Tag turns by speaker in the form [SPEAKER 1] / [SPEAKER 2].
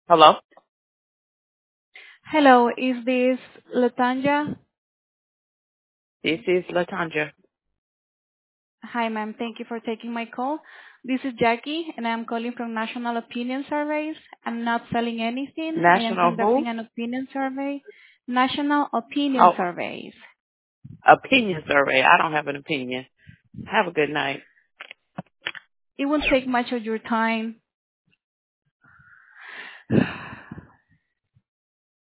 [SPEAKER 1] Hello?
[SPEAKER 2] Hello, is this Latanja?
[SPEAKER 1] This is Latanja.
[SPEAKER 2] Hi, ma'am. Thank you for taking my call. This is Jackie, and I'm calling from National Opinion Surveys. I'm not selling anything. I am
[SPEAKER 1] National who?
[SPEAKER 2] conducting an opinion survey. National Opinion
[SPEAKER 1] Oh,
[SPEAKER 2] Surveys.
[SPEAKER 1] opinion survey. I don't have an opinion. Have a good night.
[SPEAKER 2] It won't take much of your time.